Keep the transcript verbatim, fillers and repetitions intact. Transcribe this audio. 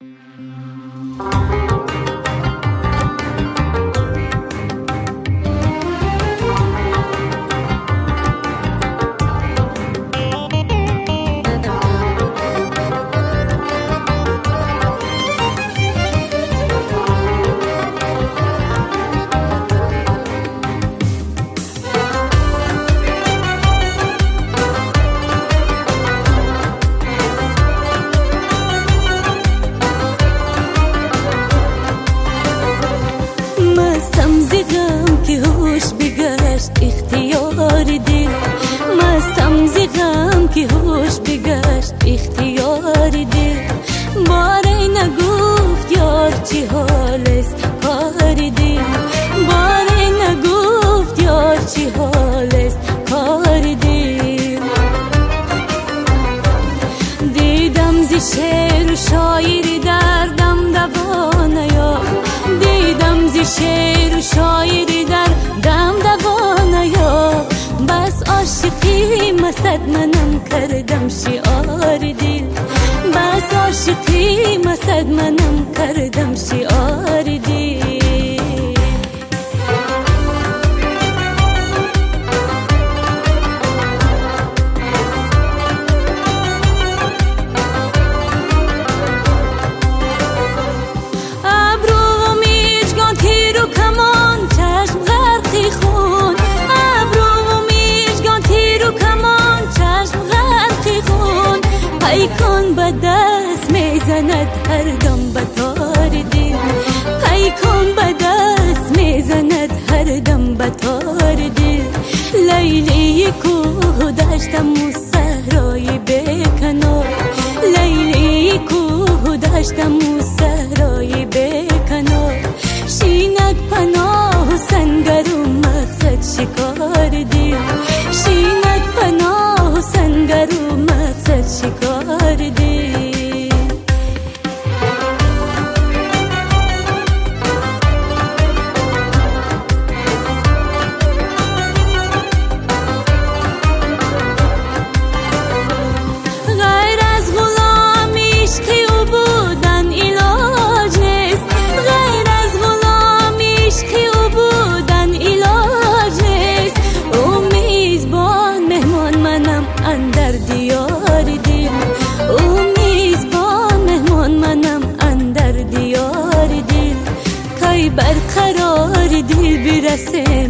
اختیار دل مستم ز غم که هوش بگشت اختیار دل باره نگفت یار چی حال است کار دل باره نگفت یار چی حال است کار دل دیدم ز شعر و شاعری دردم دوا نیافت دیدم ز شعر و شاعری دردم دوا نیافت بس عاشقی مسد منم کردم شعار دل بس عاشقی مسد منم کردم شعار دل پیکان به دست میزند هر دم به تار دل پیکان به دست میزند هر دم به تار دل لیلی کوه دشتم و صحرای بیکنار لیلی کوه دشتم و صحرای بیکنار شینک پناه و سنگر و مقصد شکار دل شینک پناه و سنگر و مقصد شکار دل برقرار دل برسه